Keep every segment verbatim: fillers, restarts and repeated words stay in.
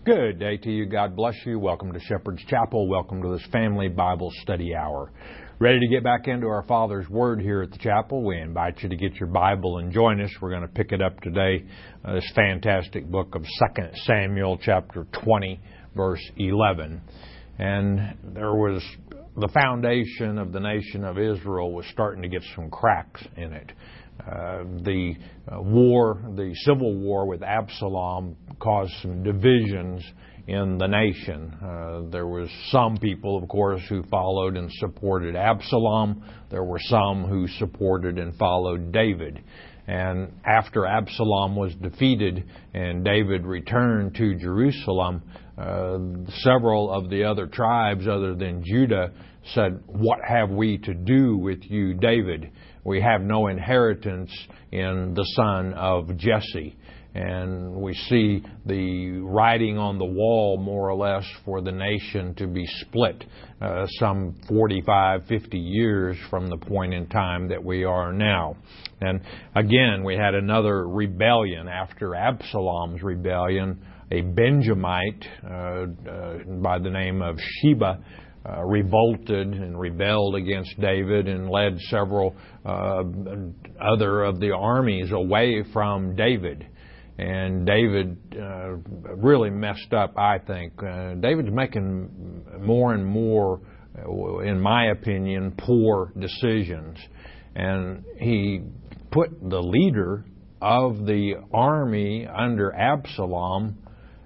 Good day to you. God bless you. Welcome to Shepherd's Chapel. Welcome to this family Bible study hour. Ready to get back into our Father's Word here at the chapel? We invite you to get your Bible and join us. We're going to pick it up today, uh, this fantastic book of Second Samuel chapter twenty, verse eleven. And there was the foundation of the nation of Israel was starting to get some cracks in it. Uh, the uh, war, the civil war with Absalom caused some divisions in the nation. Uh, there was some people, of course, who followed and supported Absalom. There were some who supported and followed David. And after Absalom was defeated and David returned to Jerusalem, uh, several of the other tribes other than Judah said, "What have we to do with you, David? We have no inheritance in the son of Jesse." And we see the writing on the wall, more or less, for the nation to be split uh, some forty-five, fifty years from the point in time that we are now. And again, we had another rebellion after Absalom's rebellion. A Benjamite uh, uh, by the name of Sheba Uh, revolted and rebelled against David and led several uh, other of the armies away from David. And David uh, really messed up, I think. Uh, David's making more and more, in my opinion, poor decisions. And he put the leader of the army under Absalom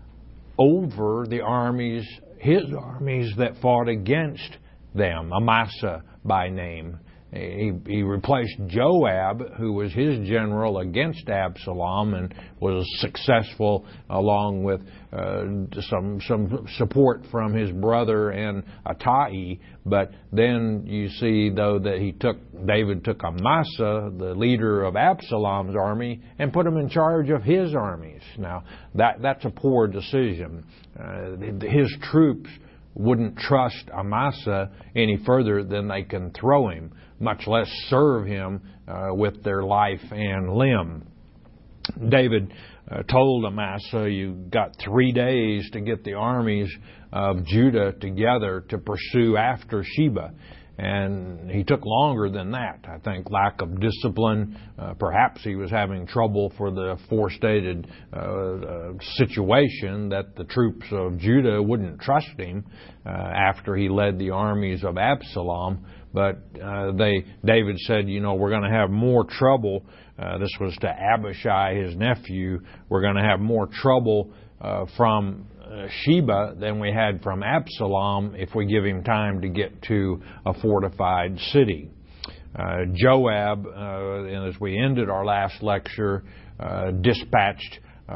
over the armies his armies that fought against them, Amasa by name. He, he replaced Joab, who was his general against Absalom and was successful, along with uh, some some support from his brother and Attai. But then you see, though, that he took David took Amasa, the leader of Absalom's army, and put him in charge of his armies. Now that that's a poor decision. Uh, his troops wouldn't trust Amasa any further than they can throw him, much less serve him uh, with their life and limb. David uh, told Amasa, "You got three days to get the armies of Judah together to pursue after Sheba." And he took longer than that. I think lack of discipline. Uh, perhaps he was having trouble for the forestated uh, uh, situation that the troops of Judah wouldn't trust him uh, after he led the armies of Absalom. But uh, they, David said, you know, we're going to have more trouble. Uh, this was to Abishai, his nephew. We're going to have more trouble uh, from Uh, Sheba than we had from Absalom if we give him time to get to a fortified city. Uh, Joab, uh, and as we ended our last lecture, uh, dispatched uh,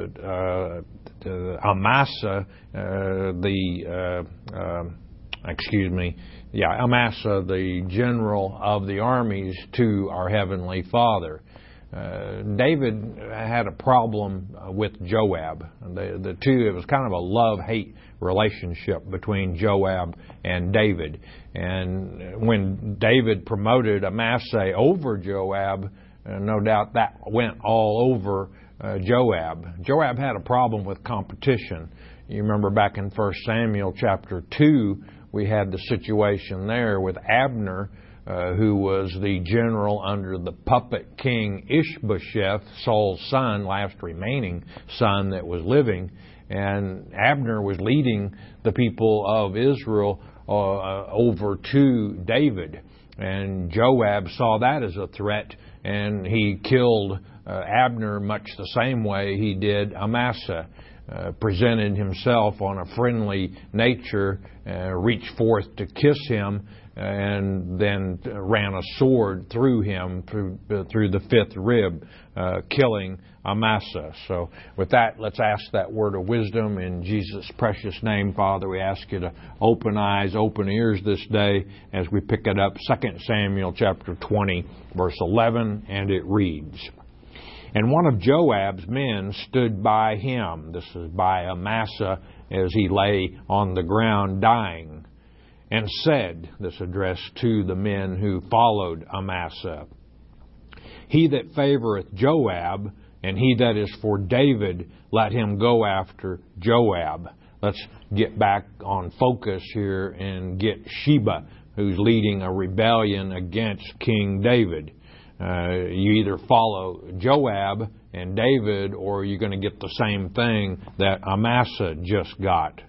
uh, Amasa, uh, the uh, uh, excuse me, yeah, Amasa, the general of the armies, to our Heavenly Father. Uh, David had a problem with Joab. The, the two, it was kind of a love-hate relationship between Joab and David. And when David promoted Amasa over Joab, uh, no doubt that went all over uh, Joab. Joab had a problem with competition. You remember back in First Samuel chapter two, we had the situation there with Abner, Uh, who was the general under the puppet king Ishbosheth, Saul's son, last remaining son that was living. And Abner was leading the people of Israel uh, over to David. And Joab saw that as a threat, and he killed uh, Abner much the same way he did Amasa. Uh, presented himself on a friendly nature, uh, reached forth to kiss him, and then ran a sword through him, through, uh, through the fifth rib, uh, killing Amasa. So with that, let's ask that word of wisdom in Jesus' precious name. Father, we ask you to open eyes, open ears this day as we pick it up, Second Samuel chapter twenty, verse eleven, and it reads, "And one of Joab's men stood by him," this is by Amasa as he lay on the ground dying, "and said," this addressed to the men who followed Amasa, "He that favoreth Joab and he that is for David, let him go after Joab. Let's get back on focus here and get Sheba, who's leading a rebellion against King David. Uh, you either follow Joab and David, or you're going to get the same thing that Amasa just got.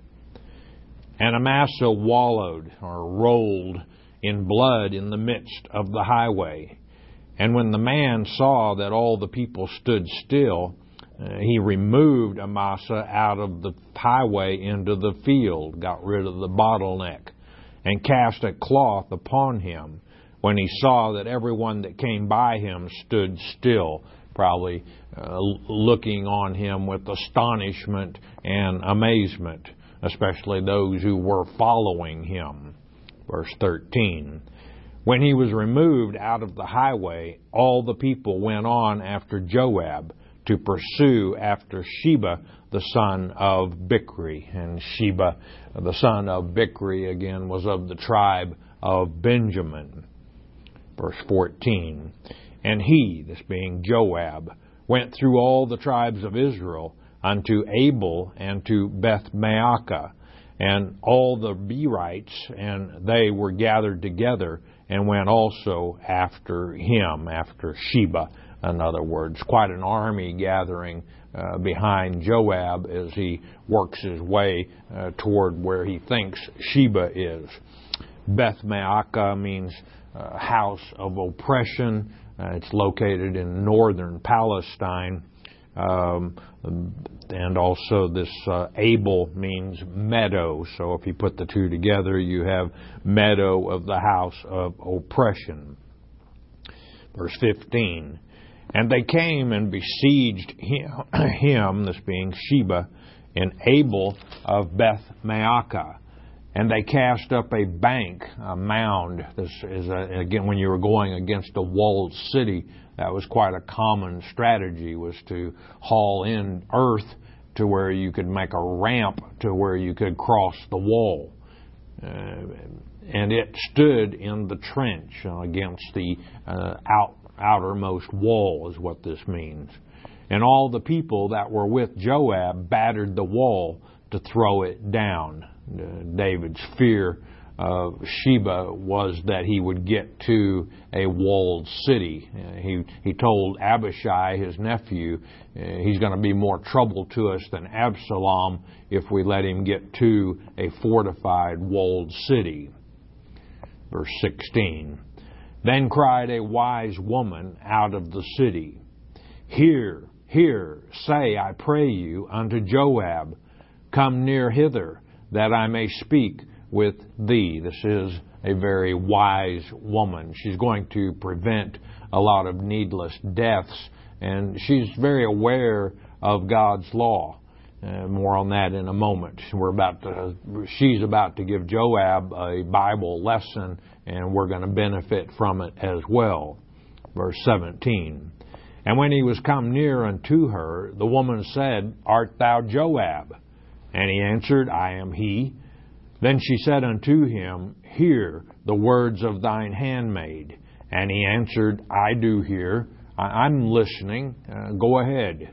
And Amasa wallowed or rolled in blood in the midst of the highway. And when the man saw that all the people stood still, uh, he removed Amasa out of the highway into the field, got rid of the bottleneck, and cast a cloth upon him when he saw that everyone that came by him stood still, probably uh, looking on him with astonishment and amazement, especially those who were following him. Verse thirteen. When he was removed out of the highway, all the people went on after Joab to pursue after Sheba, the son of Bichri. And Sheba, the son of Bichri, again, was of the tribe of Benjamin. Verse fourteen. And he, this being Joab, went through all the tribes of Israel unto Abel and to Beth-maacah, and all the Berites, and they were gathered together and went also after him, after Sheba. In other words, quite an army gathering uh, behind Joab as he works his way uh, toward where he thinks Sheba is. Beth-maacah means uh, house of oppression. Uh, it's located in northern Palestine. Um, and also this uh, Abel means meadow. So if you put the two together, you have meadow of the house of oppression. Verse fifteen. And they came and besieged him, him this being Sheba, in Abel of Beth-maacah. And they cast up a bank, a mound. This is, a, again, when you were going against a walled city, that was quite a common strategy, was to haul in earth to where you could make a ramp to where you could cross the wall. Uh, and it stood in the trench against the uh, out, outermost wall, is what this means. And all the people that were with Joab battered the wall to throw it down. Uh, David's fear of Sheba was that he would get to a walled city. Uh, he he told Abishai, his nephew, uh, he's going to be more trouble to us than Absalom if we let him get to a fortified walled city. Verse sixteen. Then cried a wise woman out of the city, Hear, hear, say, I pray you, unto Joab, Come near hither, that I may speak with thee. This is a very wise woman. She's going to prevent a lot of needless deaths, and she's very aware of God's law. Uh, more on that in a moment. We're about to, she's about to give Joab a Bible lesson, and we're going to benefit from it as well. Verse seventeen. And when he was come near unto her, the woman said, Art thou Joab? And he answered, I am he. Then she said unto him, Hear the words of thine handmaid. And he answered, I do hear. I- I'm listening. Uh, go ahead.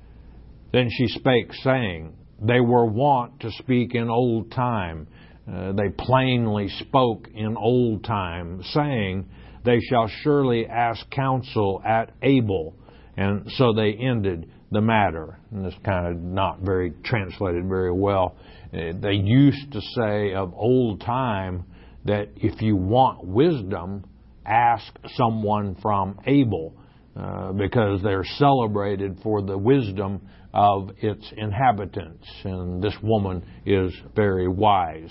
Then she spake, saying, They were wont to speak in old time. Uh, they plainly spoke in old time, saying, They shall surely ask counsel at Abel. And so they ended the matter. And this kind of not very translated very well. Uh, they used to say of old time that if you want wisdom, ask someone from Abel, uh, because they're celebrated for the wisdom of its inhabitants. And this woman is very wise.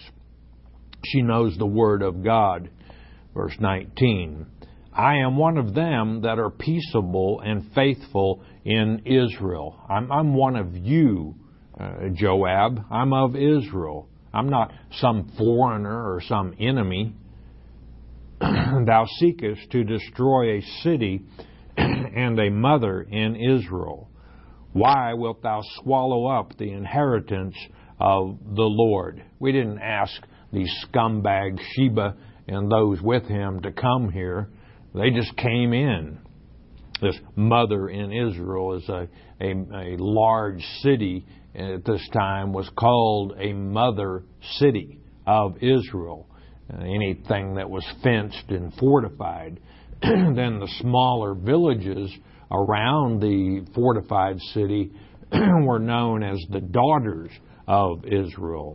She knows the word of God. Verse nineteen. I am one of them that are peaceable and faithful in Israel. I'm, I'm one of you, uh, Joab. I'm of Israel. I'm not some foreigner or some enemy. Thou seekest to destroy a city and a mother in Israel. Why wilt thou swallow up the inheritance of the Lord? We didn't ask these scumbags, Sheba and those with him, to come here. They just came in. This mother in Israel is a, a, a large city at this time, was called a mother city of Israel. Uh, anything that was fenced and fortified. Then the smaller villages around the fortified city were known as the daughters of Israel.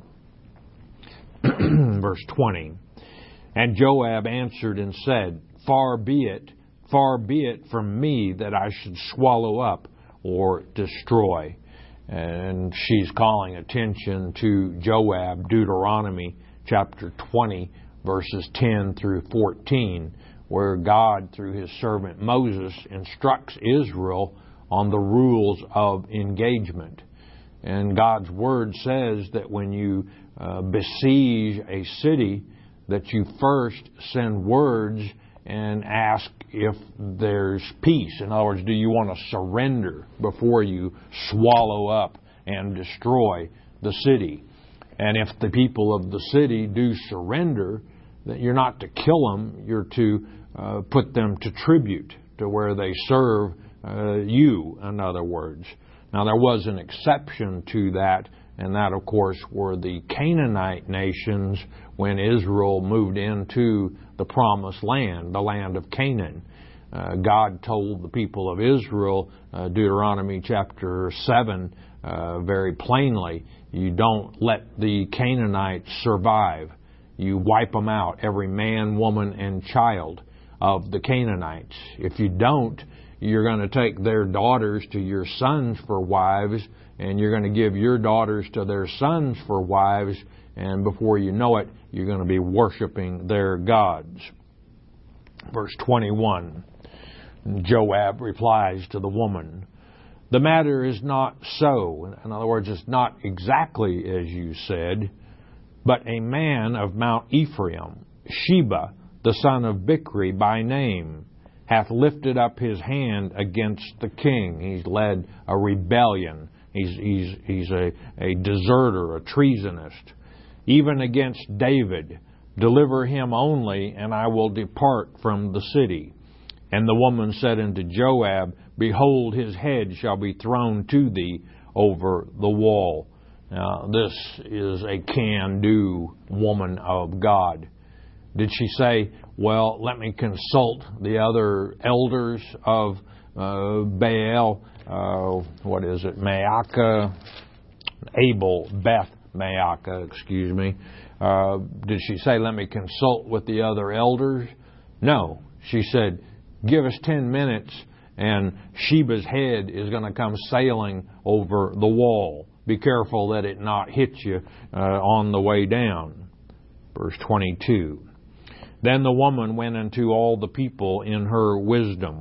Verse twenty. And Joab answered and said, Far be it, far be it from me that I should swallow up or destroy. And she's calling attention to Joab, Deuteronomy chapter twenty, verses ten through fourteen, where God, through His servant Moses, instructs Israel on the rules of engagement. And God's Word says that when you uh, besiege a city, that you first send words and ask if there's peace. In other words, do you want to surrender before you swallow up and destroy the city? And if the people of the city do surrender, that you're not to kill them, you're to uh, put them to tribute, to where they serve uh, you, in other words. Now, there was an exception to that, and that, of course, were the Canaanite nations when Israel moved into the Promised Land, the land of Canaan. Uh, God told the people of Israel, uh, Deuteronomy chapter seven, uh, very plainly, you don't let the Canaanites survive. You wipe them out, every man, woman, and child of the Canaanites. If you don't, you're going to take their daughters to your sons for wives, and you're going to give your daughters to their sons for wives, and before you know it, you're going to be worshiping their gods. Verse twenty-one, Joab replies to the woman, The matter is not so. In other words, it's not exactly as you said, but a man of Mount Ephraim, Sheba, the son of Bichri by name, hath lifted up his hand against the king. He's led a rebellion. He's, he's, he's a, a deserter, a treasonist. Even against David, deliver him only, and I will depart from the city. And the woman said unto Joab, Behold, his head shall be thrown to thee over the wall. Now, this is a can-do woman of God. Did she say, well, let me consult the other elders of uh, Baal, uh, what is it, Maacah, Abel, Beth Maacah, excuse me. Uh, did she say, let me consult with the other elders? No. She said, give us ten minutes and Sheba's head is going to come sailing over the wall. Be careful that it not hit you uh, on the way down. Verse twenty-two. Then the woman went unto all the people in her wisdom,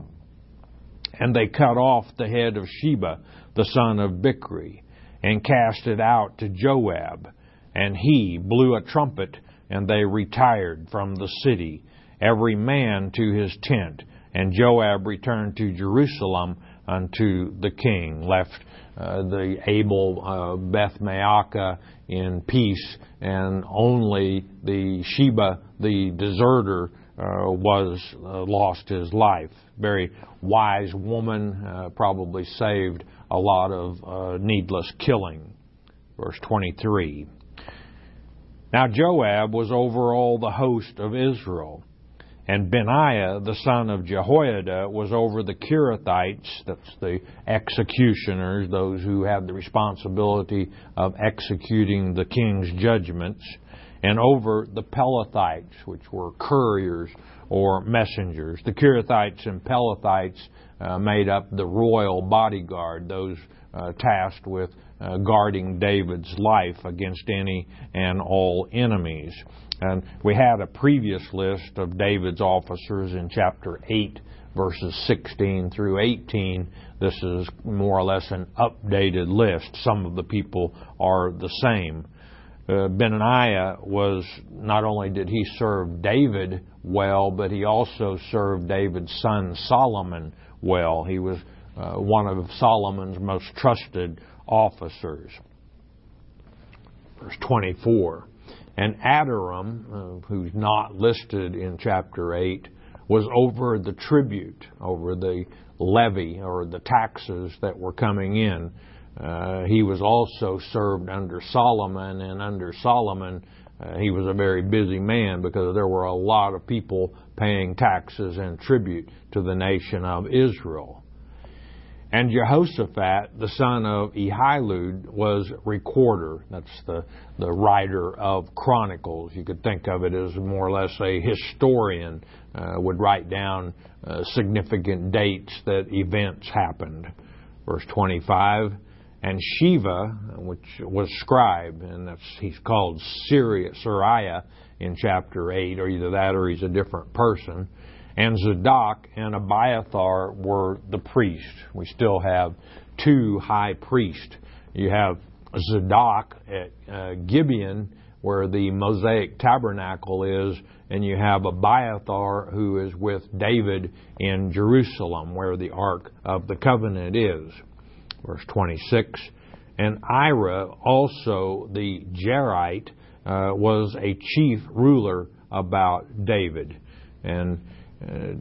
and they cut off the head of Sheba, the son of Bichri, and cast it out to Joab. And he blew a trumpet, and they retired from the city, every man to his tent. And Joab returned to Jerusalem unto the king, left uh, the Abel uh, Beth Maacah in peace, and only the Sheba, the deserter, uh, was uh, lost his life. Very wise woman, uh, probably saved a lot of uh, needless killing. Verse twenty-three. Now Joab was over all the host of Israel, and Benaiah, the son of Jehoiada, was over the Kerethites, that's the executioners, those who had the responsibility of executing the king's judgments, and over the Pelethites, which were couriers or messengers. The Kerethites and Pelethites uh, made up the royal bodyguard, those uh, tasked with uh, guarding David's life against any and all enemies. And we had a previous list of David's officers in chapter eight, verses sixteen through eighteen. This is more or less an updated list. Some of the people are the same. Uh, Benaiah was, not only did he serve David well, but he also served David's son Solomon well. He was uh, one of Solomon's most trusted officers. Verse twenty-four. And Adoram, uh, who's not listed in chapter eight, was over the tribute, over the levy or the taxes that were coming in. Uh, he was also served under Solomon, and under Solomon uh, he was a very busy man because there were a lot of people paying taxes and tribute to the nation of Israel. And Jehoshaphat, the son of Ahilud, was recorder. That's the, the writer of Chronicles. You could think of it as more or less a historian, uh, would write down uh, significant dates that events happened. Verse twenty-five, and Shiva, which was scribe, and that's he's called Syria, Sariah in chapter eight, or either that or he's a different person. And Zadok and Abiathar were the priests. We still have two high priests. You have Zadok at uh, Gibeon, where the Mosaic tabernacle is, and you have Abiathar, who is with David in Jerusalem, where the Ark of the Covenant is. Verse twenty-six, and Ira, also the Jerite, uh, was a chief ruler about David. And Uh,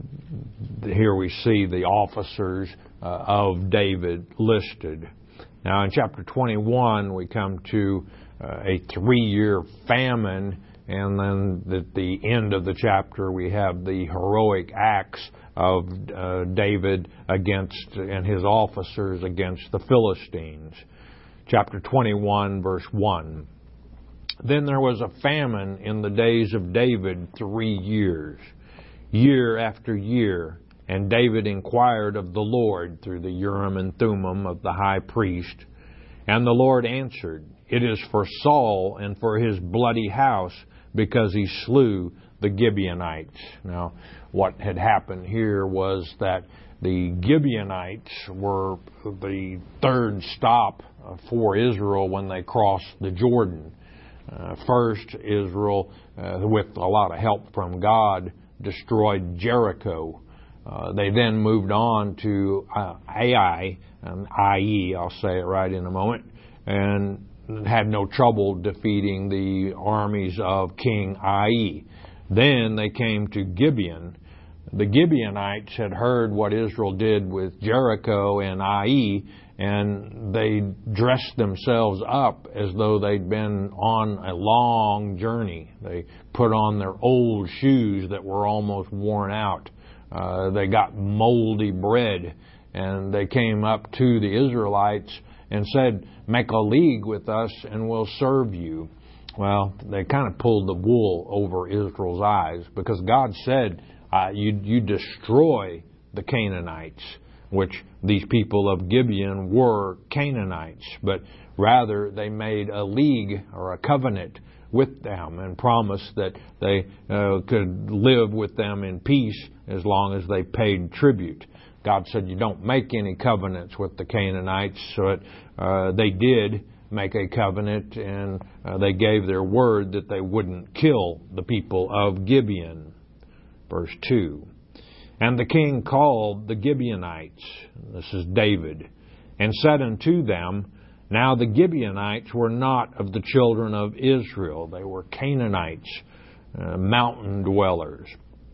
here we see the officers uh, of David listed. Now in chapter twenty-one we come to uh, a three-year famine, and then at the end of the chapter we have the heroic acts of uh, David against and his officers against the Philistines. Chapter twenty-one verse one. Then there was a famine in the days of David three years. Year after year, and David inquired of the Lord through the Urim and Thummim of the high priest. And the Lord answered, it is for Saul and for his bloody house, because he slew the Gibeonites. Now, what had happened here was that the Gibeonites were the third stop for Israel when they crossed the Jordan. Uh, first, Israel, uh, with a lot of help from God, destroyed Jericho. Uh, they then moved on to uh, Ai, um, I E, I'll say it right in a moment, and had no trouble defeating the armies of King Ai. Then they came to Gibeon. The Gibeonites had heard what Israel did with Jericho and Ai, and they dressed themselves up as though they'd been on a long journey. They put on their old shoes that were almost worn out. Uh, they got moldy bread, and they came up to the Israelites and said, make a league with us and we'll serve you. Well, they kind of pulled the wool over Israel's eyes, because God said, uh, you, you destroy the Canaanites, which these people of Gibeon were Canaanites, but rather they made a league or a covenant with them and promised that they uh, could live with them in peace as long as they paid tribute. God said, you don't make any covenants with the Canaanites, so it, uh, they did make a covenant, and uh, they gave their word that they wouldn't kill the people of Gibeon. Verse two. And the king called the Gibeonites, this is David, and said unto them, now the Gibeonites were not of the children of Israel. They were Canaanites, uh, mountain dwellers,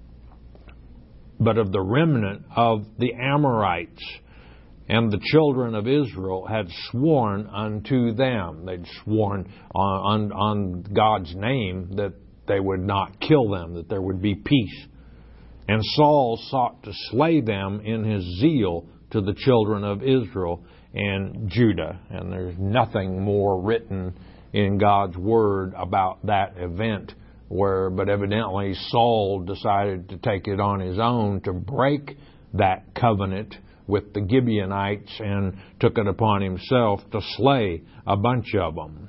but of the remnant of the Amorites. And the children of Israel had sworn unto them. They'd sworn on, on, on God's name that they would not kill them, that there would be peace. And Saul sought to slay them in his zeal to the children of Israel and Judah. And there's nothing more written in God's Word about that event, where, but evidently Saul decided to take it on his own to break that covenant with the Gibeonites and took it upon himself to slay a bunch of them.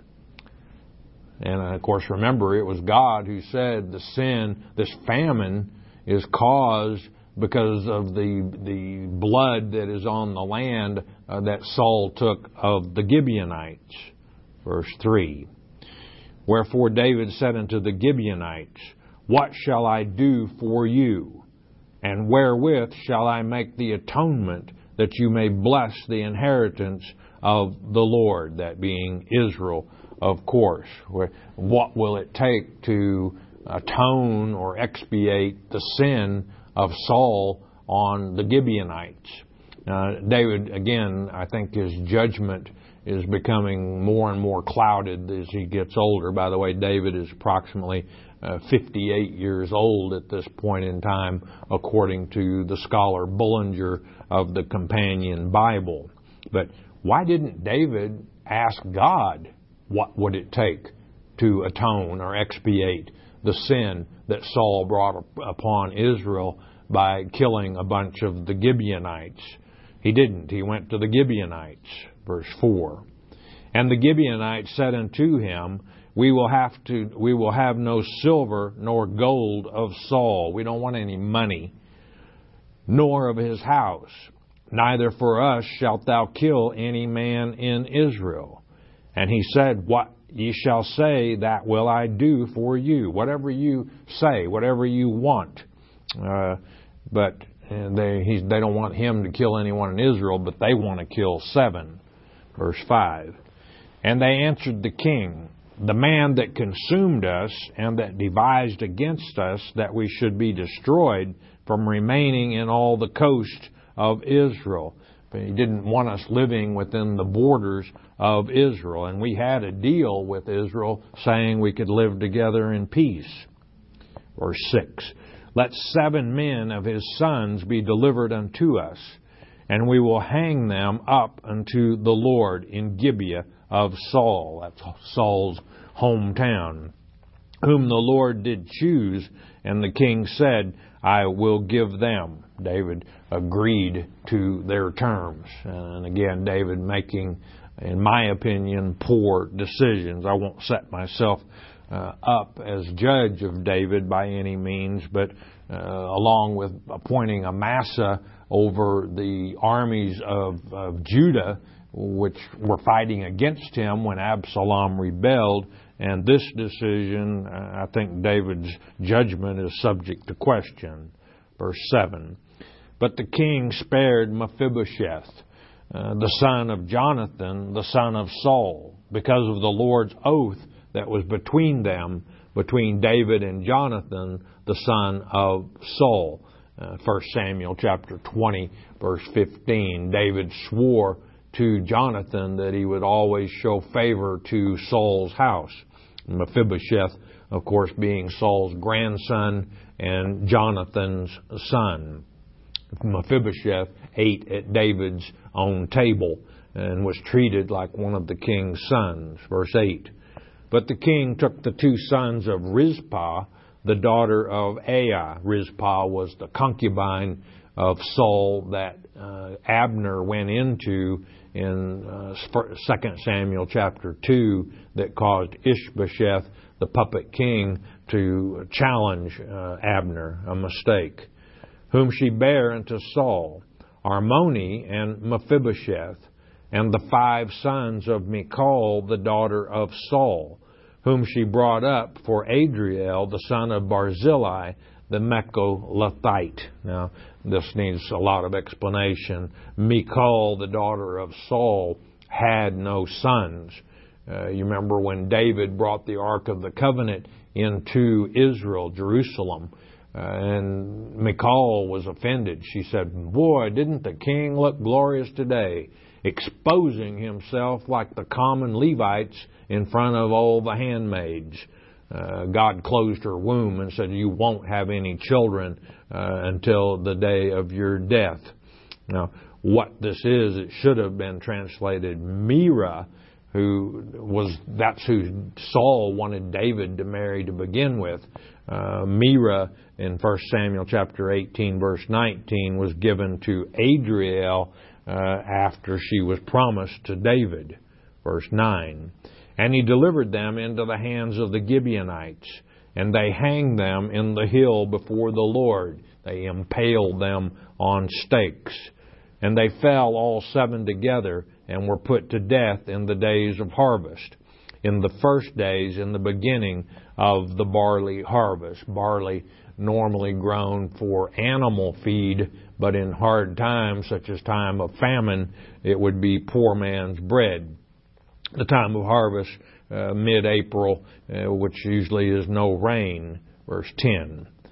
And of course, remember, it was God who said the sin, this famine, is caused because of the the blood that is on the land uh, that Saul took of the Gibeonites. Verse three. Wherefore David said unto the Gibeonites, what shall I do for you? And wherewith shall I make the atonement that you may bless the inheritance of the Lord? That being Israel, of course. What will it take to atone or expiate the sin of Saul on the Gibeonites? Uh, David, again, I think his judgment is becoming more and more clouded as he gets older. By the way, David is approximately uh, fifty-eight years old at this point in time, according to the scholar Bullinger of the Companion Bible. But why didn't David ask God what would it take to atone or expiate the sin that Saul brought upon Israel by killing a bunch of the Gibeonites? He didn't. He went to the Gibeonites, verse four. And the Gibeonites said unto him, We will have to. We will have no silver nor gold of Saul. We don't want any money, nor of his house. Neither for us shalt thou kill any man in Israel. And he said, What ye shall say, that will I do for you. Whatever you say, whatever you want. Uh, but And they he's, they don't want him to kill anyone in Israel, but they want to kill seven. Verse five. And they answered the king, The man that consumed us and that devised against us that we should be destroyed from remaining in all the coast of Israel. But he didn't want us living within the borders of Israel. And we had a deal with Israel saying we could live together in peace. Verse six. Let seven men of his sons be delivered unto us, and we will hang them up unto the Lord in Gibeah of Saul. That's Saul's hometown, whom the Lord did choose. And the king said, I will give them. David agreed to their terms. And again, David making, in my opinion, poor decisions. I won't set myself Uh, up as judge of David by any means, but uh, along with appointing Amasa over the armies of, of Judah, which were fighting against him when Absalom rebelled, and this decision, uh, I think David's judgment is subject to question. Verse seven. But the king spared Mephibosheth, uh, the son of Jonathan, the son of Saul, because of the Lord's oath that was between them, between David and Jonathan, the son of Saul. Uh, First Samuel chapter twenty, verse fifteen. David swore to Jonathan that he would always show favor to Saul's house. Mephibosheth, of course, being Saul's grandson and Jonathan's son. Mephibosheth ate at David's own table and was treated like one of the king's sons. Verse eight. But the king took the two sons of Rizpah, the daughter of Aiah. Rizpah was the concubine of Saul that uh, Abner went into in uh, Second Samuel chapter two that caused Ishbosheth, the puppet king, to challenge uh, Abner, a mistake, whom she bare unto Saul, Armoni and Mephibosheth, and the five sons of Michal, the daughter of Saul, whom she brought up for Adriel, the son of Barzillai, the Mecholathite. Now, this needs a lot of explanation. Michal, the daughter of Saul, had no sons. Uh, you remember when David brought the Ark of the Covenant into Israel, Jerusalem, uh, and Michal was offended. She said, Boy, didn't the king look glorious today, exposing himself like the common Levites in front of all the handmaids. Uh, God closed her womb and said, You won't have any children uh, until the day of your death. Now, what this is, it should have been translated Mira, who was, that's who Saul wanted David to marry to begin with. Uh, Mira in First Samuel chapter eighteen, verse nineteen, was given to Adriel uh, after she was promised to David. Verse nine. And he delivered them into the hands of the Gibeonites, and they hanged them in the hill before the Lord. They impaled them on stakes. And they fell all seven together, and were put to death in the days of harvest, in the first days, in the beginning of the barley harvest. Barley normally grown for animal feed, but in hard times, such as time of famine, it would be poor man's bread. The time of harvest, uh, mid-April, uh, which usually is no rain. Verse ten.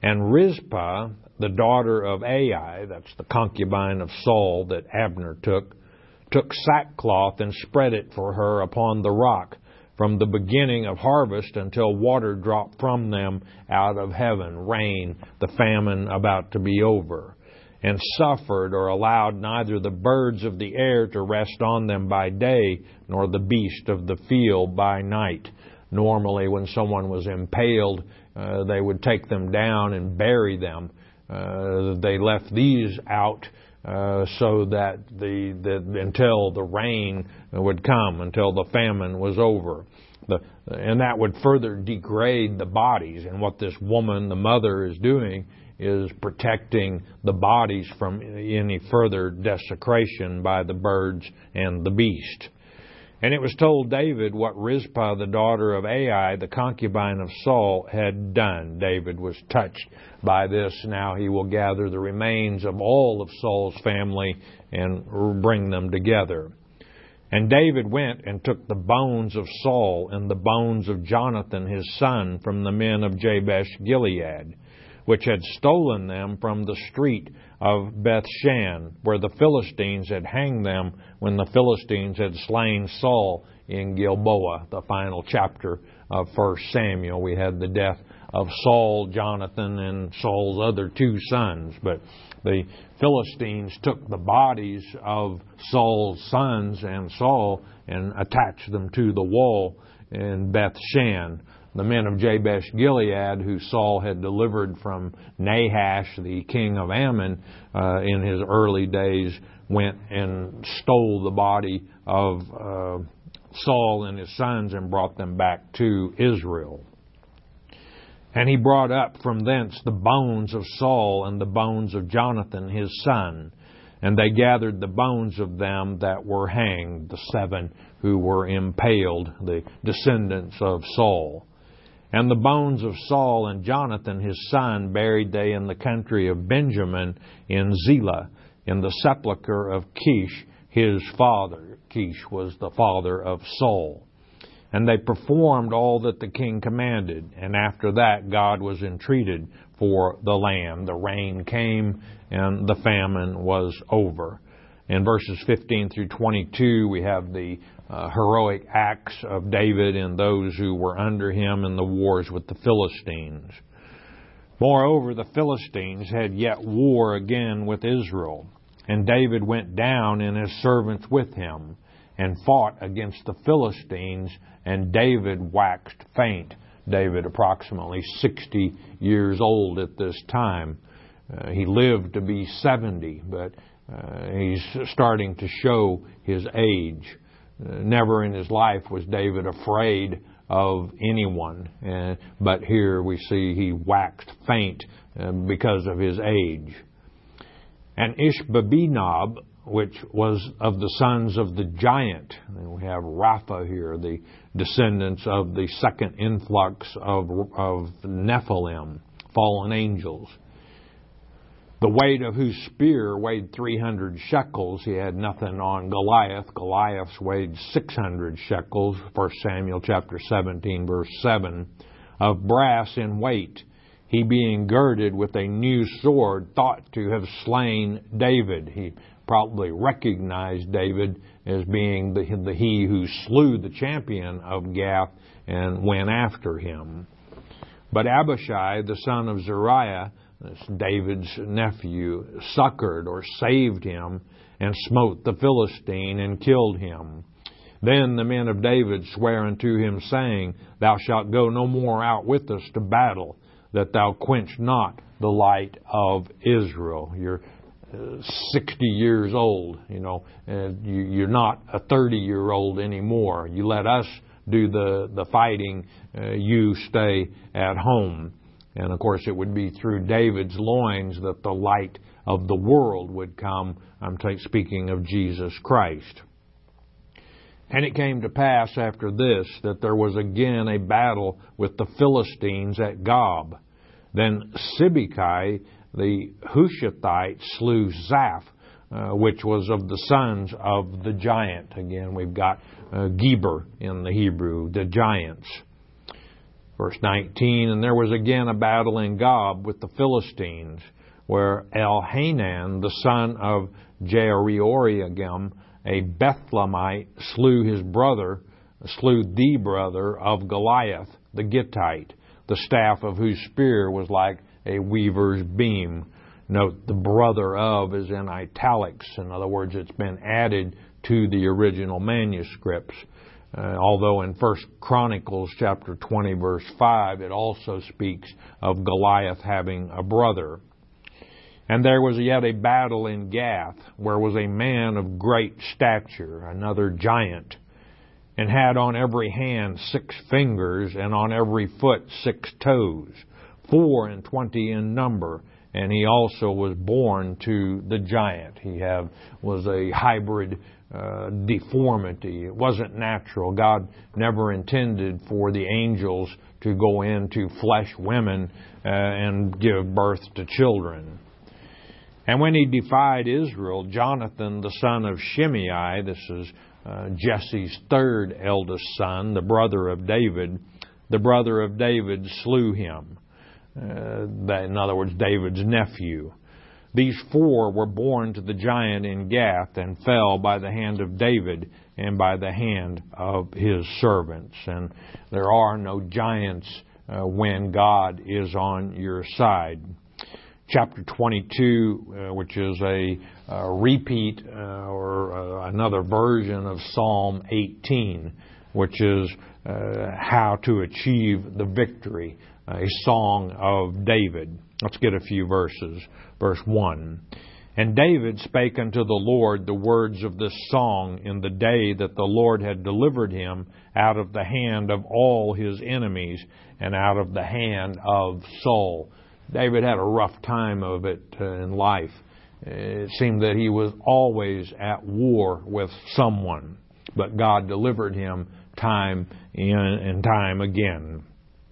And Rizpah, the daughter of Ai, that's the concubine of Saul that Abner took, took sackcloth and spread it for her upon the rock, from the beginning of harvest until water dropped from them out of heaven, rain, the famine about to be over, and suffered or allowed neither the birds of the air to rest on them by day, nor the beast of the field by night. Normally, when someone was impaled, uh, they would take them down and bury them. Uh, they left these out Uh, so that the, the until the rain would come, until the famine was over, the, and that would further degrade the bodies. And what this woman, the mother, is doing is protecting the bodies from any further desecration by the birds and the beast. And it was told David what Rizpah, the daughter of Ai, the concubine of Saul, had done. David was touched by this. Now he will gather the remains of all of Saul's family and bring them together. And David went and took the bones of Saul and the bones of Jonathan his son from the men of Jabesh Gilead, which had stolen them from the street of Bethshan, where the Philistines had hanged them when the Philistines had slain Saul in Gilboa, the final chapter of First Samuel. We had the death of Saul, Jonathan, and Saul's other two sons. But the Philistines took the bodies of Saul's sons and Saul and attached them to the wall in Bethshan. The men of Jabesh Gilead, who Saul had delivered from Nahash, the king of Ammon, uh, in his early days, went and stole the body of uh, Saul and his sons and brought them back to Israel. And he brought up from thence the bones of Saul and the bones of Jonathan his son. And they gathered the bones of them that were hanged, the seven who were impaled, the descendants of Saul. And the bones of Saul and Jonathan his son buried they in the country of Benjamin in Zelah, in the sepulchre of Kish his father. Kish was the father of Saul. And they performed all that the king commanded. And after that God was entreated for the land. The rain came and the famine was over. In verses fifteen through twenty-two, we have the uh, heroic acts of David and those who were under him in the wars with the Philistines. Moreover, the Philistines had yet war again with Israel, and David went down and his servants with him, and fought against the Philistines, and David waxed faint. David, approximately sixty years old at this time. Uh, he lived to be seventy, but uh, he's starting to show his age. Uh, never in his life was David afraid of anyone, uh, but here we see he waxed faint uh, because of his age. And Ishbi-Benob, which was of the sons of the giant. And we have Rapha here, the descendants of the second influx of, of Nephilim, fallen angels. The weight of whose spear weighed three hundred shekels. He had nothing on Goliath. Goliath's weighed six hundred shekels. First Samuel chapter seventeen, verse seven. Of brass in weight, he being girded with a new sword, thought to have slain David. He probably recognized David as being the, the he who slew the champion of Gath and went after him. But Abishai, the son of Zeruiah, David's nephew, succored or saved him and smote the Philistine and killed him. Then the men of David sware unto him, saying, Thou shalt go no more out with us to battle, that thou quench not the light of Israel. You're uh, sixty years old, you know, and you, you're not a thirty-year-old anymore. You let us do the, the fighting, uh, you stay at home. And, of course, it would be through David's loins that the light of the world would come. I'm t- speaking of Jesus Christ. And it came to pass after this that there was again a battle with the Philistines at Gob. Then Sibbecai the Hushathite slew Zaph, uh, which was of the sons of the giant. Again, we've got uh, Geber in the Hebrew, the giants. Verse nineteen, and there was again a battle in Gob with the Philistines, where Elhanan, the son of Jehoiarib, a Bethlehemite, slew his brother, slew the brother of Goliath, the Gittite, the staff of whose spear was like a weaver's beam. Note, the brother of is in italics. In other words, it's been added to the original manuscripts. Uh, although in First Chronicles chapter twenty, verse five, it also speaks of Goliath having a brother. And there was yet a battle in Gath, where was a man of great stature, another giant, and had on every hand six fingers, and on every foot six toes, four and twenty in number. And he also was born to the giant. He have, was a hybrid uh, deformity. It wasn't natural. God never intended for the angels to go into flesh women uh, and give birth to children. And when he defied Israel, Jonathan, the son of Shimei, this is uh, Jesse's third eldest son, the brother of David, the brother of David slew him. Uh, that, in other words, David's nephew. These four were born to the giant in Gath and fell by the hand of David and by the hand of his servants. And there are no giants uh, when God is on your side. Chapter twenty-two, uh, which is a, a repeat uh, or uh, another version of Psalm eighteen, which is uh, how to achieve the victory. A song of David. Let's get a few verses. Verse one. And David spake unto the Lord the words of this song in the day that the Lord had delivered him out of the hand of all his enemies and out of the hand of Saul. David had a rough time of it uh, in life. It seemed that he was always at war with someone, but God delivered him time and time again.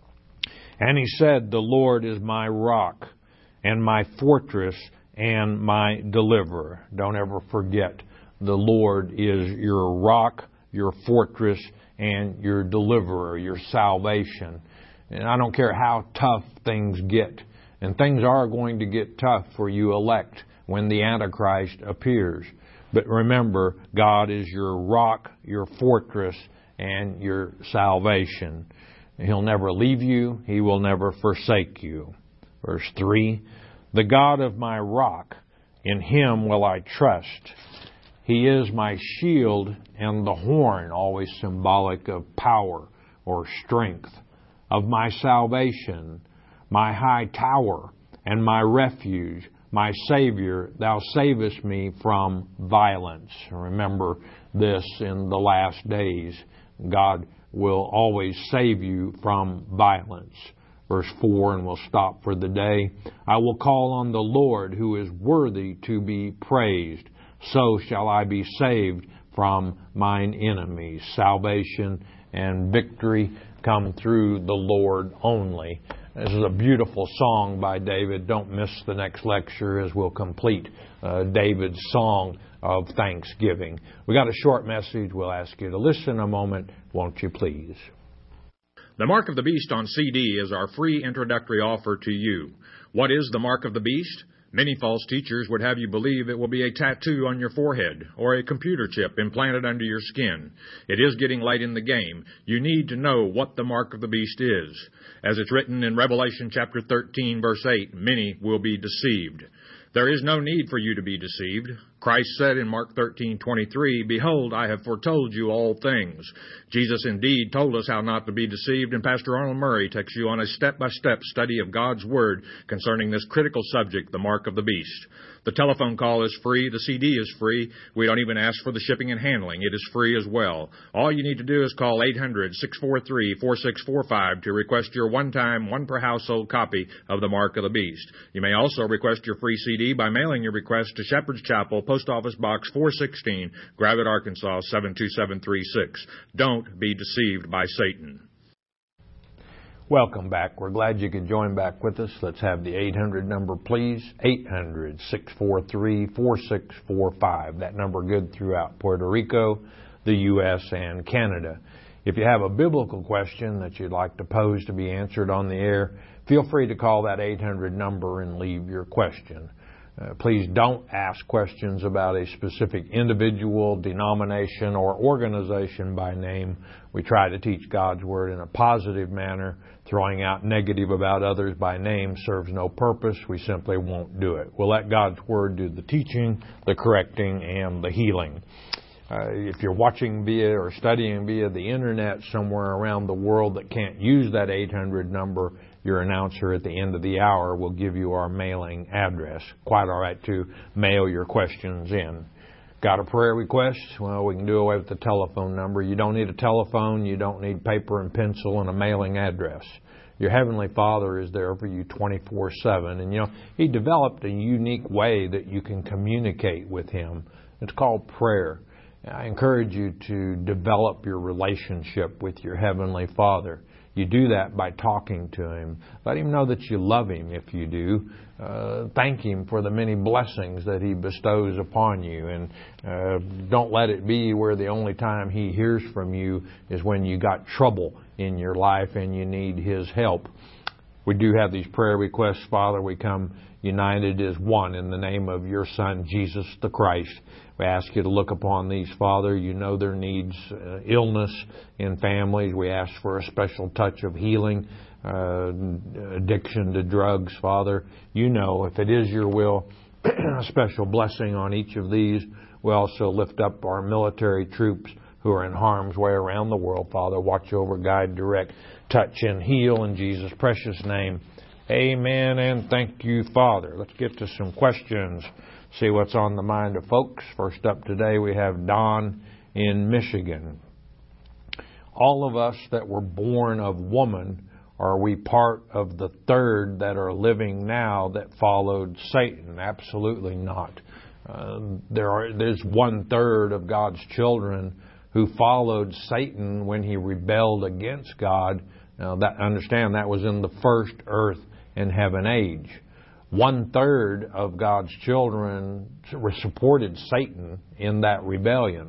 And he said, the Lord is my rock and my fortress and my deliverer. Don't ever forget, the Lord is your rock, your fortress, and your deliverer, your salvation. And I don't care how tough things get. And things are going to get tough for you elect when the Antichrist appears. But remember, God is your rock, your fortress, and your salvation. He'll never leave you. He will never forsake you. Verse three, the God of my rock, in him will I trust. He is my shield and the horn, always symbolic of power or strength, of my salvation, my high tower and my refuge, my Savior, thou savest me from violence. Remember this in the last days. God will always save you from violence. Verse four, and we'll stop for the day. I will call on the Lord, who is worthy to be praised. So shall I be saved from mine enemies. Salvation and victory come through the Lord only. This is a beautiful song by David. Don't miss the next lecture as we'll complete uh, David's song of thanksgiving. We got a short message. We'll ask you to listen a moment. Won't you please? The Mark of the Beast on C D is our free introductory offer to you. What is the Mark of the Beast? Many false teachers would have you believe it will be a tattoo on your forehead or a computer chip implanted under your skin. It is getting late in the game. You need to know what the Mark of the Beast is. As it's written in Revelation chapter thirteen, verse eight, many will be deceived. There is no need for you to be deceived. Christ said in Mark thirteen twenty-three, behold, I have foretold you all things. Jesus indeed told us how not to be deceived, and Pastor Arnold Murray takes you on a step-by-step study of God's Word concerning this critical subject, the Mark of the Beast. The telephone call is free. The C D is free. We don't even ask for the shipping and handling. It is free as well. All you need to do is call eight hundred, six four three, four six four five to request your one-time, one-per-household copy of the Mark of the Beast. You may also request your free C D by mailing your request to Shepherd's Chapel, Post Office Box four sixteen, Gravette, Arkansas, seven two seven three six. Don't be deceived by Satan. Welcome back. We're glad you could join back with us. Let's have the eight hundred number, please. eight hundred, six four three, four six four five. That number good throughout Puerto Rico, the U S, and Canada. If you have a biblical question that you'd like to pose to be answered on the air, feel free to call that eight hundred number and leave your question. Uh, please don't ask questions about a specific individual, denomination, or organization by name. We try to teach God's Word in a positive manner. Throwing out negative about others by name serves no purpose. We simply won't do it. We'll let God's Word do the teaching, the correcting, and the healing. Uh, if you're watching via or studying via the Internet somewhere around the world that can't use that eight hundred number, your announcer at the end of the hour will give you our mailing address. Quite all right to mail your questions in. Got a prayer request? Well, we can do away with the telephone number. You don't need a telephone. You don't need paper and pencil and a mailing address. Your Heavenly Father is there for you twenty-four seven. And, you know, He developed a unique way that you can communicate with Him. It's called prayer. I encourage you to develop your relationship with your Heavenly Father. You do that by talking to Him. Let Him know that you love Him if you do. Uh, thank Him for the many blessings that He bestows upon you. And uh, don't let it be where the only time He hears from you is when you got trouble in your life and you need His help. We do have these prayer requests, Father. We come united as one in the name of your Son, Jesus the Christ. We ask you to look upon these, Father. You know their needs, uh, illness in families. We ask for a special touch of healing, uh, addiction to drugs, Father. You know, if it is your will, a special blessing on each of these. We also lift up our military troops who are in harm's way around the world, Father. Watch over, guide, direct, touch, and heal in Jesus' precious name. Amen, and thank you, Father. Let's get to some questions, see what's on the mind of folks. First up today, we have Don in Michigan. All of us that were born of woman, are we part of the third that are living now that followed Satan? Absolutely not. Uh, there are, there's one third of God's children who followed Satan when he rebelled against God. Now, that, understand that was in the first earth and heaven age. One third of God's children supported Satan in that rebellion.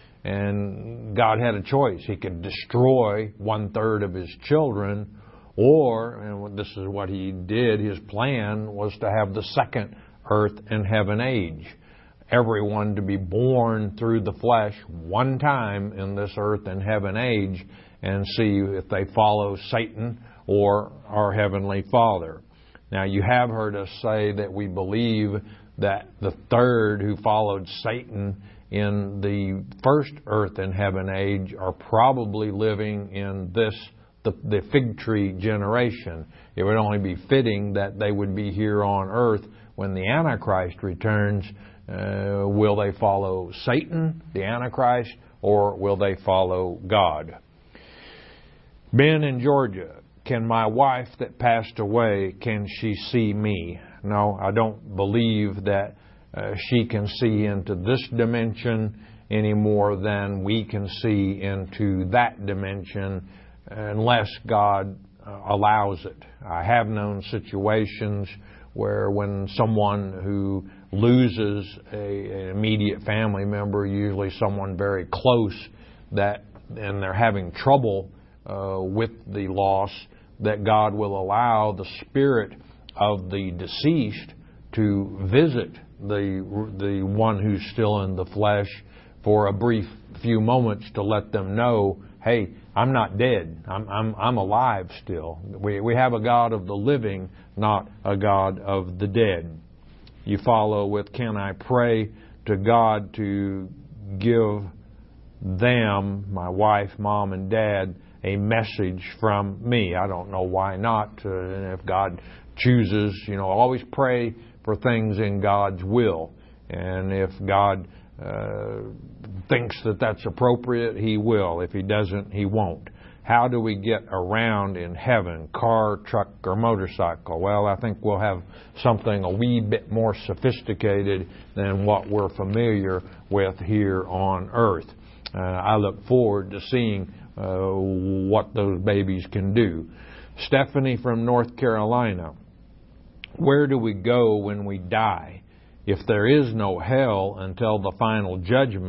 And God had a choice. He could destroy one third of His children, or, and this is what He did, His plan was to have the second earth and heaven age. Everyone to be born through the flesh one time in this earth and heaven age and see if they follow Satan or our Heavenly Father. Now, you have heard us say that we believe that the third who followed Satan in the first earth and heaven age are probably living in this, the, the fig tree generation. It would only be fitting that they would be here on earth when the Antichrist returns. Uh, will they follow Satan, the Antichrist, or will they follow God? Ben in Georgia. Can my wife that passed away, can she see me? No, I don't believe that uh, she can see into this dimension any more than we can see into that dimension unless God uh, allows it. I have known situations where when someone who loses a, an immediate family member, usually someone very close, that and they're having trouble uh, with the loss, that God will allow the spirit of the deceased to visit the the one who's still in the flesh for a brief few moments to let them know, hey, I'm not dead. I'm I'm I'm alive still. We we have a God of the living, not a God of the dead. You follow with, can I pray to God to give them, my wife, mom, and dad, a message from me? I don't know why not. Uh, and if God chooses, you know, always pray for things in God's will. And if God uh, thinks that that's appropriate, He will. If He doesn't, He won't. How do we get around in heaven? Car, truck, or motorcycle? Well, I think we'll have something a wee bit more sophisticated than what we're familiar with here on earth. Uh, I look forward to seeing uh, what those babies can do. Stephanie from North Carolina. Where do we go when we die? If there is no hell until the final judgment,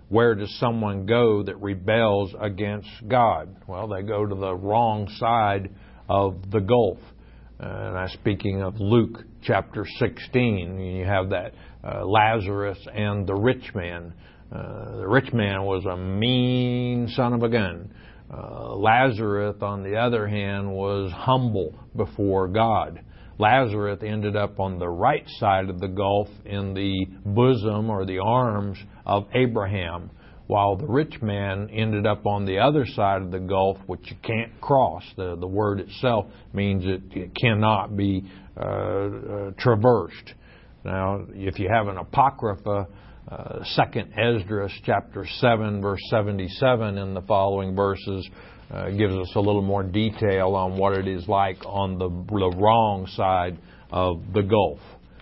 where does someone go that rebels against God? Well, they go to the wrong side of the gulf. Uh, and I'm speaking of Luke chapter sixteen. You have that uh, Lazarus and the rich man. Uh, the rich man was a mean son of a gun. Uh, Lazarus, on the other hand, was humble before God. Lazarus ended up on the right side of the gulf in the bosom or the arms of Abraham, while the rich man ended up on the other side of the gulf, which you can't cross. The, the word itself means it, it cannot be uh, uh, traversed. Now, if you have an Apocrypha, uh, Second Esdras chapter seven, verse seventy-seven, and the following verses, Uh, gives us a little more detail on what it is like on the, the wrong side of the Gulf.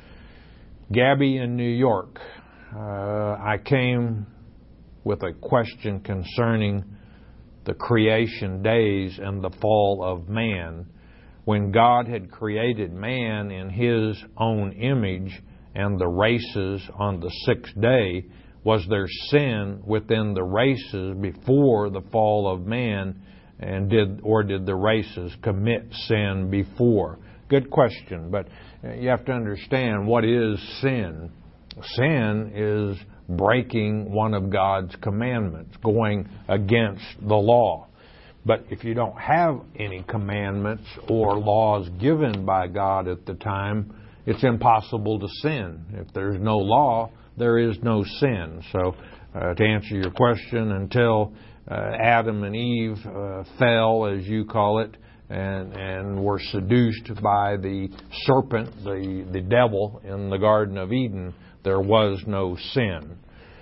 Gabby in New York, uh, I came with a question concerning the creation days and the fall of man. When God had created man in His own image and the races on the sixth day, was there sin within the races before the fall of man? And did or did the races commit sin before? Good question, but you have to understand, what is sin? Sin is breaking one of God's commandments, going against the law. But if you don't have any commandments or laws given by God at the time, it's impossible to sin. If there's no law, there is no sin. So uh, to answer your question, until Uh, Adam and Eve uh, fell, as you call it, and, and were seduced by the serpent, the, the devil, in the Garden of Eden, there was no sin.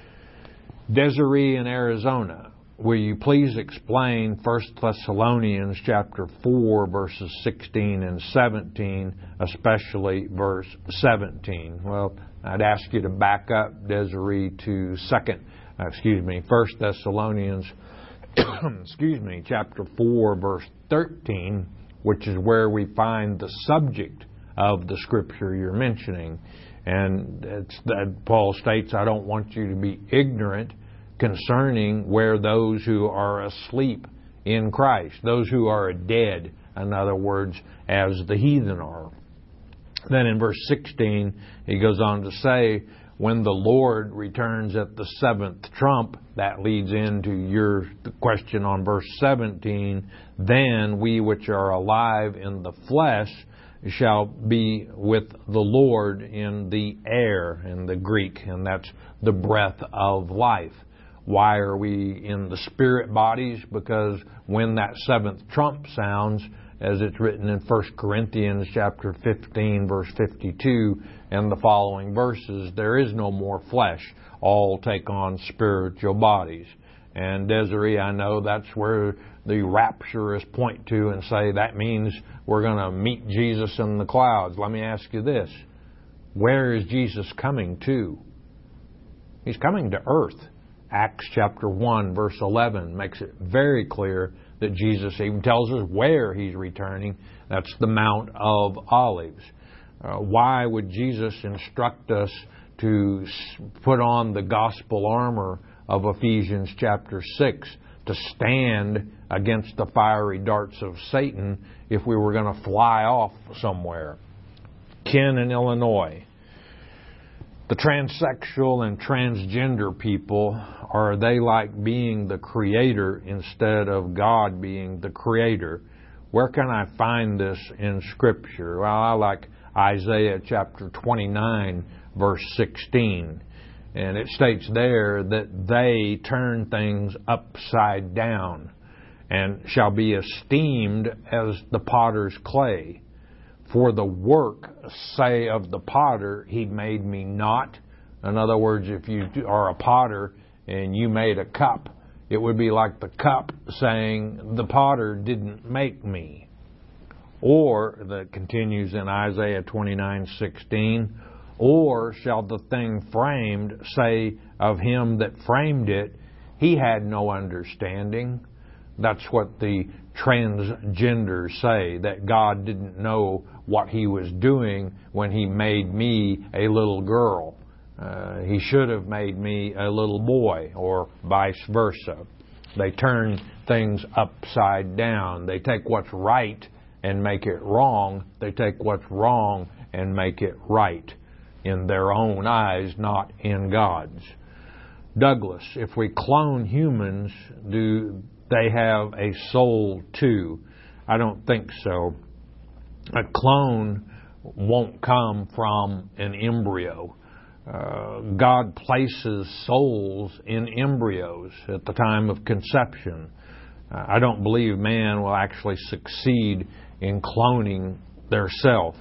Desiree in Arizona, will you please explain First Thessalonians chapter four, verses sixteen and seventeen, especially verse seventeen? Well, I'd ask you to back up, Desiree, to second, excuse me, First Thessalonians excuse me, chapter four, verse thirteen, which is where we find the subject of the scripture you're mentioning. And it's that Paul states, I don't want you to be ignorant concerning where those who are asleep in Christ, those who are dead, in other words, as the heathen are. Then in verse sixteen, he goes on to say, when the Lord returns at the seventh trump, that leads into your question on verse seventeen, then we which are alive in the flesh shall be with the Lord in the air, in the Greek, and that's the breath of life. Why are we in the spirit bodies? Because when that seventh trump sounds, as it's written in First Corinthians chapter fifteen, verse fifty-two, and the following verses, there is no more flesh. All take on spiritual bodies. And Desiree, I know that's where the rapturists point to and say that means we're going to meet Jesus in the clouds. Let me ask you this. Where is Jesus coming to? He's coming to earth. Acts chapter one, verse eleven makes it very clear that Jesus even tells us where He's returning. That's the Mount of Olives. Uh, why would Jesus instruct us to put on the gospel armor of Ephesians chapter six to stand against the fiery darts of Satan if we were going to fly off somewhere? Ken in Illinois. The transsexual and transgender people, are they like being the creator instead of God being the creator? Where can I find this in Scripture? Well, I like Isaiah chapter twenty-nine, verse sixteen. And it states there that they turn things upside down and shall be esteemed as the potter's clay. For the work, say, of the potter, he made me not. In other words, if you are a potter and you made a cup, it would be like the cup saying, the potter didn't make me. Or, that continues in Isaiah twenty-nine sixteen, or shall the thing framed say of him that framed it, he had no understanding. That's what the transgenders say, that God didn't know what He was doing when He made me a little girl. Uh, he should have made me a little boy, or vice versa. They turn things upside down. They take what's right and make it wrong. They take what's wrong and make it right in their own eyes, not in God's. Douglas, if we clone humans, do they have a soul too? I don't think so. A clone won't come from an embryo. Uh, God places souls in embryos at the time of conception. Uh, I don't believe man will actually succeed in cloning their self.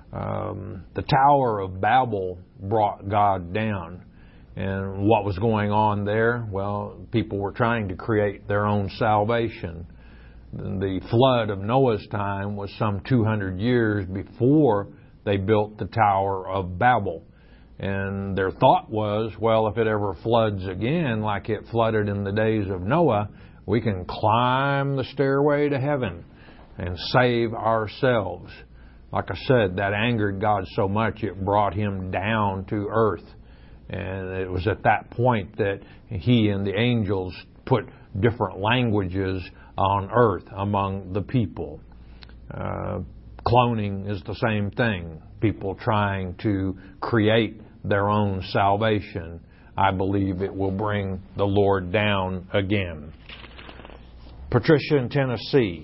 Um, the Tower of Babel brought God down. And what was going on there? Well, people were trying to create their own salvation. The flood of Noah's time was some two hundred years before they built the Tower of Babel. And their thought was, well, if it ever floods again like it flooded in the days of Noah, we can climb the stairway to heaven and save ourselves. Like I said, that angered God so much it brought him down to earth. And it was at that point that he and the angels put different languages on earth among the people. Uh, cloning is the same thing. People trying to create their own salvation. I believe it will bring the Lord down again. Patricia in Tennessee.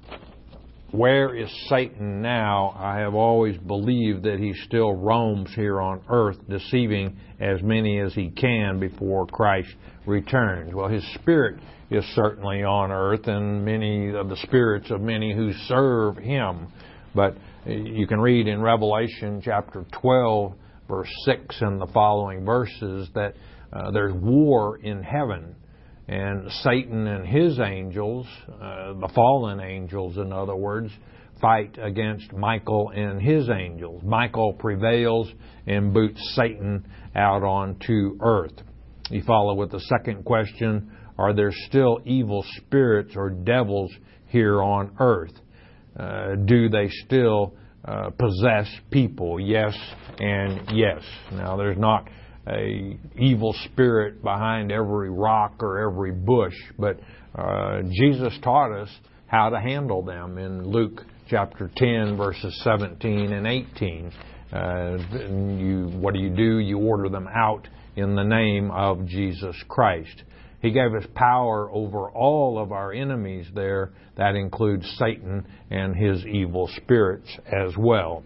Where is Satan now? I have always believed that he still roams here on earth, deceiving as many as he can before Christ returns. Well, his spirit is certainly on earth, and many of the spirits of many who serve him. But you can read in Revelation chapter twelve, verse six and the following verses that uh, there's war in heaven. And Satan and his angels, uh, the fallen angels in other words, fight against Michael and his angels. Michael prevails and boots Satan out onto earth. You follow with the second question, are there still evil spirits or devils here on earth? Uh, do they still uh, possess people? Yes and yes. Now there's not a evil spirit behind every rock or every bush, but uh, Jesus taught us how to handle them in Luke chapter ten, verses seventeen and eighteen. Uh, you, what do you do? You order them out in the name of Jesus Christ. He gave us power over all of our enemies there. That includes Satan and his evil spirits as well.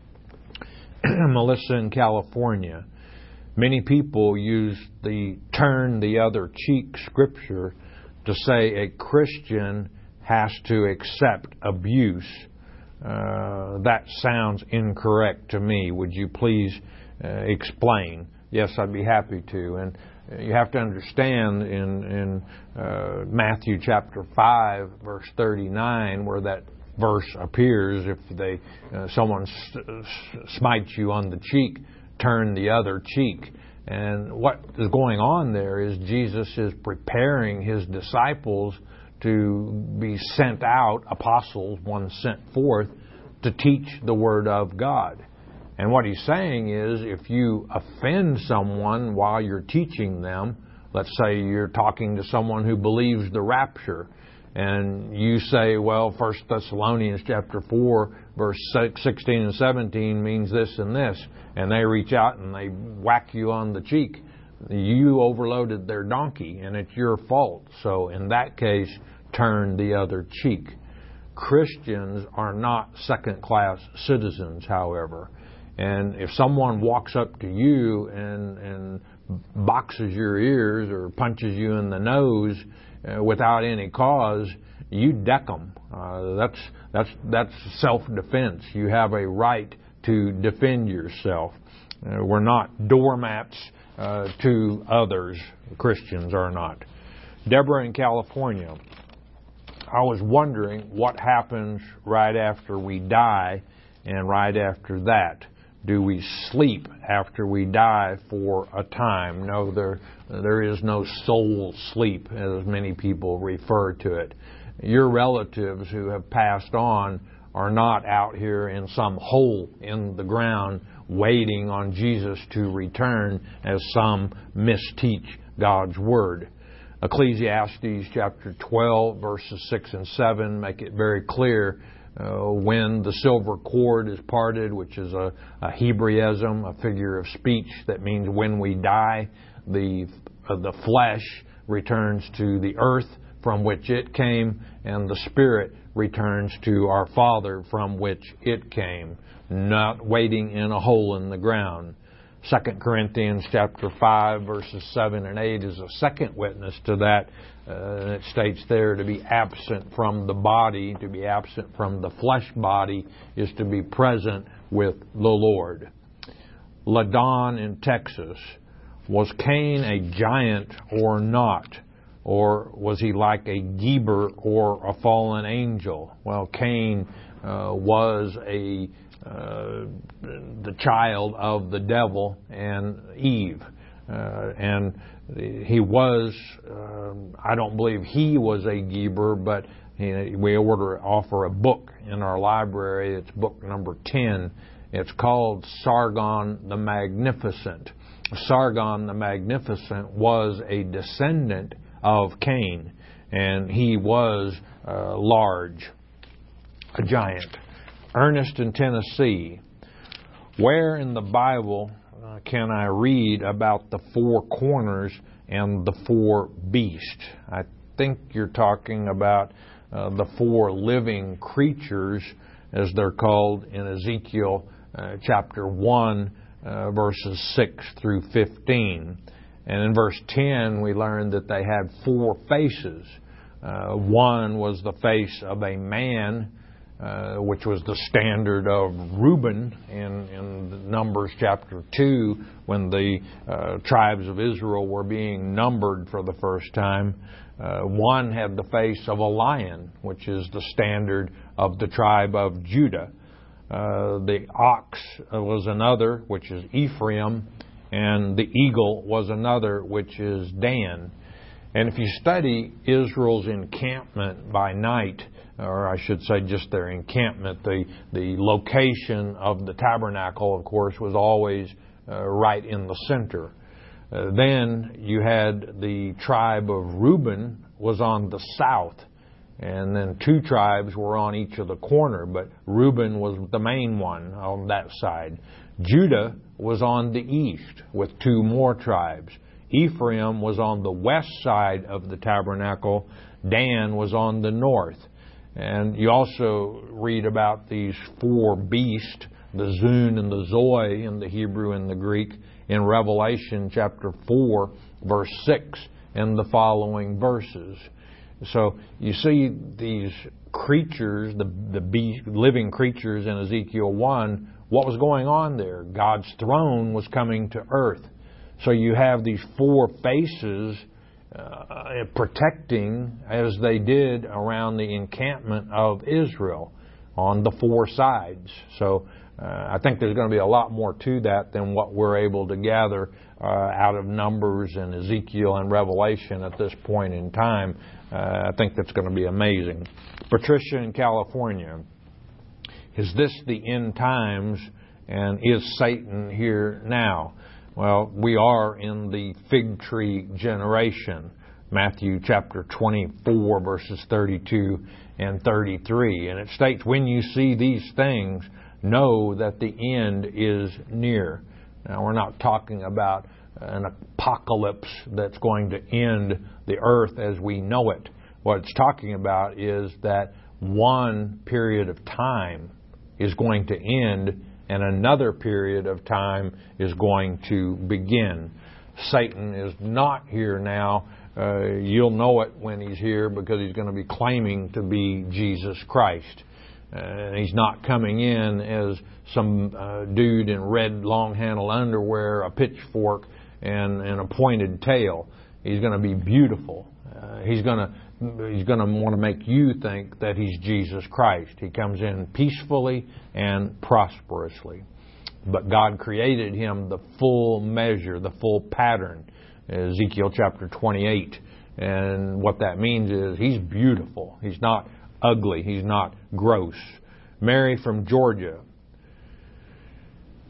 Melissa in California. Many people use the turn the other cheek scripture to say a Christian has to accept abuse. Uh, that sounds incorrect to me. Would you please uh, explain? Yes, I'd be happy to. And you have to understand in, in uh, Matthew chapter five, verse thirty-nine, where that verse appears, if they uh, someone s- smites you on the cheek, turn the other cheek. And what is going on there is Jesus is preparing his disciples to be sent out, apostles, one sent forth, to teach the Word of God. And what he's saying is, if you offend someone while you're teaching them, let's say you're talking to someone who believes the rapture, and you say, well, First Thessalonians chapter four, verse sixteen and seventeen means this and this, and they reach out and they whack you on the cheek, you overloaded their donkey, and it's your fault. So in that case, turn the other cheek. Christians are not second-class citizens, however. And if someone walks up to you and, and boxes your ears or punches you in the nose uh, without any cause, you deck them. Uh, that's that's that's self-defense. You have a right to defend yourself. Uh, we're not doormats uh, to others. Christians are not. Deborah in California. I was wondering what happens right after we die and right after that. Do we sleep after we die for a time? No, there there is no soul sleep, as many people refer to it. Your relatives who have passed on are not out here in some hole in the ground waiting on Jesus to return, as some misteach God's Word. Ecclesiastes chapter twelve, verses six and seven make it very clear uh, when the silver cord is parted, which is a, a Hebraism, a figure of speech that means when we die, the uh, the flesh returns to the earth from which it came, and the spirit returns to our Father from which it came, not waiting in a hole in the ground. Second Corinthians chapter five, verses seven and eight is a second witness to that. Uh, it states there, to be absent from the body, to be absent from the flesh body, is to be present with the Lord. Ladon in Texas. Was Cain a giant or not? Or was he like a Geber or a fallen angel? Well, Cain uh, was a uh, the child of the devil and Eve. Uh, and he was, uh, I don't believe he was a Geber, but he, we order offer a book in our library. It's book number ten. It's called Sargon the Magnificent. Sargon the Magnificent was a descendant of Cain, and he was uh, large, a giant. Ernest in Tennessee. Where in the Bible uh, can I read about the four corners and the four beasts? I think you're talking about uh, the four living creatures, as they're called in Ezekiel uh, chapter one, uh, verses six through fifteen. And in verse ten, we learned that they had four faces. Uh, one was the face of a man, uh, which was the standard of Reuben in, in Numbers chapter two, when the uh, tribes of Israel were being numbered for the first time. Uh, one had the face of a lion, which is the standard of the tribe of Judah. Uh, the ox was another, which is Ephraim, and the eagle was another, which is Dan. And if you study Israel's encampment by night, or I should say just their encampment, the, the location of the tabernacle, of course, was always uh, right in the center. Uh, then you had the tribe of Reuben was on the south, and then two tribes were on each of the corner, but Reuben was the main one on that side. Judah was on the east with two more tribes. Ephraim was on the west side of the tabernacle. Dan was on the north. And you also read about these four beasts, the Zun and the Zoe in the Hebrew and the Greek, in Revelation chapter four, verse six, and the following verses. So you see these creatures, the, the beast, living creatures in Ezekiel one, what was going on there? God's throne was coming to earth. So you have these four faces uh, protecting, as they did around the encampment of Israel on the four sides. So uh, I think there's going to be a lot more to that than what we're able to gather uh, out of Numbers and Ezekiel and Revelation at this point in time. Uh, I think that's going to be amazing. Patricia in California. Is this the end times, and is Satan here now? Well, we are in the fig tree generation. Matthew chapter twenty-four, verses thirty-two and thirty-three. And it states, when you see these things, know that the end is near. Now, we're not talking about an apocalypse that's going to end the earth as we know it. What it's talking about is that one period of time is going to end and another period of time is going to begin. Satan is not here now. Uh, you'll know it when he's here because he's going to be claiming to be Jesus Christ. Uh, he's not coming in as some uh, dude in red long-handled underwear, a pitchfork, and, and a pointed tail. He's going to be beautiful. Uh, he's going to He's going to want to make you think that he's Jesus Christ. He comes in peacefully and prosperously. But God created him the full measure, the full pattern, Ezekiel chapter twenty-eight. And what that means is he's beautiful. He's not ugly. He's not gross. Mary from Georgia.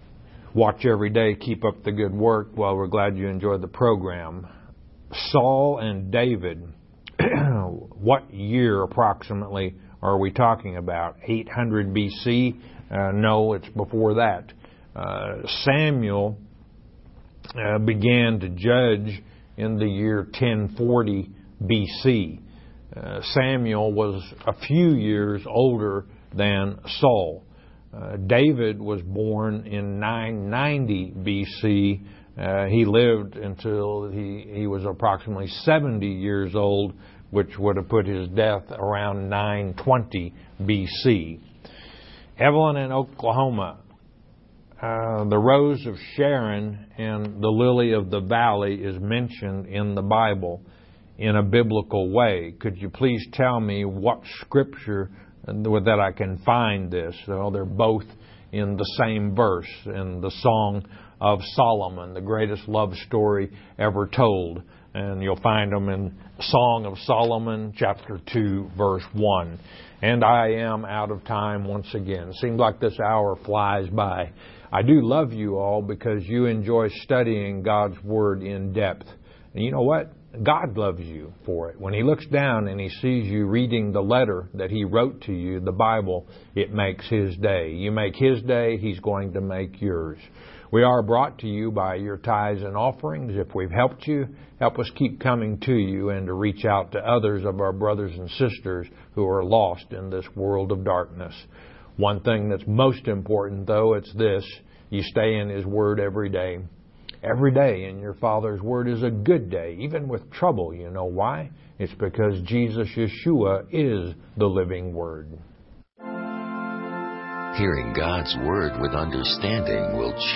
watch every day. Keep up the good work. Well, we're glad you enjoyed the program. Saul and David, what year approximately are we talking about? eight hundred B C? Uh, no, it's before that. Uh, Samuel uh, began to judge in the year ten forty B C. Uh, Samuel was a few years older than Saul. Uh, David was born in nine ninety B C. Uh, he lived until he, he was approximately seventy years old, which would have put his death around nine twenty B C. Evelyn in Oklahoma, uh, the rose of Sharon and the lily of the valley is mentioned in the Bible in a biblical way. Could you please tell me what scripture that I can find this? Well, they're both in the same verse, in the Song of Solomon, the greatest love story ever told. And you'll find them in Song of Solomon, chapter two, verse one. And I am out of time once again. Seems like this hour flies by. I do love you all because you enjoy studying God's Word in depth. And you know what? God loves you for it. When He looks down and He sees you reading the letter that He wrote to you, the Bible, it makes His day. You make His day, He's going to make yours. We are brought to you by your tithes and offerings. If we've helped you, help us keep coming to you and to reach out to others of our brothers and sisters who are lost in this world of darkness. One thing that's most important, though, it's this. You stay in His Word every day. Every day in your Father's Word is a good day, even with trouble. You know why? It's because Jesus Yeshua is the living Word. Hearing God's Word with understanding will